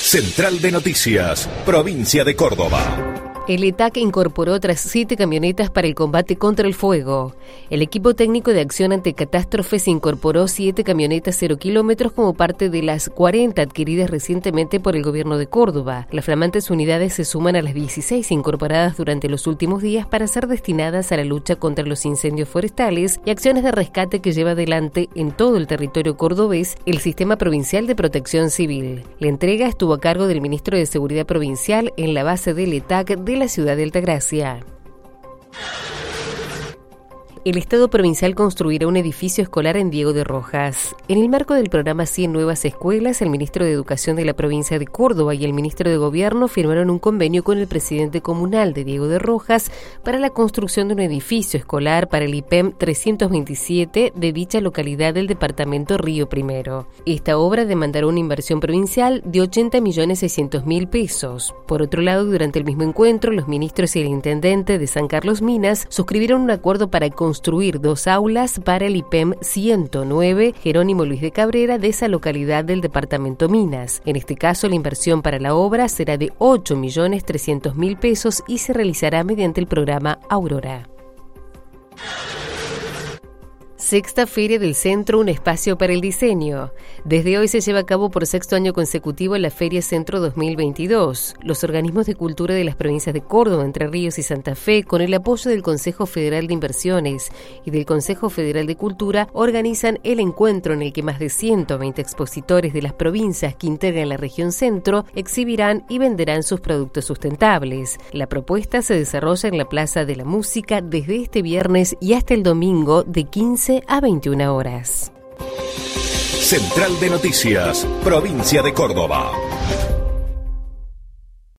Central de Noticias, Provincia de Córdoba. El ETAC incorporó otras 7 camionetas para el combate contra el fuego. El equipo técnico de acción ante catástrofes incorporó 7 camionetas 0 kilómetros como parte de las 40 adquiridas recientemente por el gobierno de Córdoba. Las flamantes unidades se suman a las 16 incorporadas durante los últimos días para ser destinadas a la lucha contra los incendios forestales y acciones de rescate que lleva adelante en todo el territorio cordobés el Sistema Provincial de Protección Civil. La entrega estuvo a cargo del ministro de Seguridad Provincial en la base del ETAC de la ciudad de Altagracia. El Estado provincial construirá un edificio escolar en Diego de Rojas. En el marco del programa 100 Nuevas Escuelas, el ministro de Educación de la provincia de Córdoba y el ministro de Gobierno firmaron un convenio con el presidente comunal de Diego de Rojas para la construcción de un edificio escolar para el IPEM 327 de dicha localidad del departamento Río Primero. Esta obra demandará una inversión provincial de 80.600.000 pesos. Por otro lado, durante el mismo encuentro, los ministros y el intendente de San Carlos Minas suscribieron un acuerdo para construir 2 aulas para el IPEM 109 Jerónimo Luis de Cabrera de esa localidad del departamento Minas. En este caso, la inversión para la obra será de 8.300.000 pesos y se realizará mediante el programa Aurora. Sexta Feria del Centro, un espacio para el diseño. Desde hoy se lleva a cabo por 6º año consecutivo la Feria Centro 2022. Los organismos de cultura de las provincias de Córdoba, Entre Ríos y Santa Fe, con el apoyo del Consejo Federal de Inversiones y del Consejo Federal de Cultura, organizan el encuentro en el que más de 120 expositores de las provincias que integran la región centro exhibirán y venderán sus productos sustentables. La propuesta se desarrolla en la Plaza de la Música desde este viernes y hasta el domingo de 15 a 21 horas. Central de Noticias, Provincia de Córdoba.